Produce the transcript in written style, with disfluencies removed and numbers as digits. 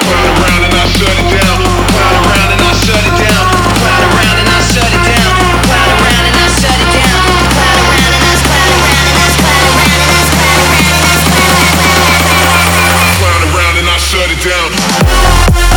Clown around and I shut it down. Clown around and I shut it down. Clown around and I shut it down. Clown around and I shut it down. Clown around and I clown around and I clown around and I clown around and I clown around and I shut it down.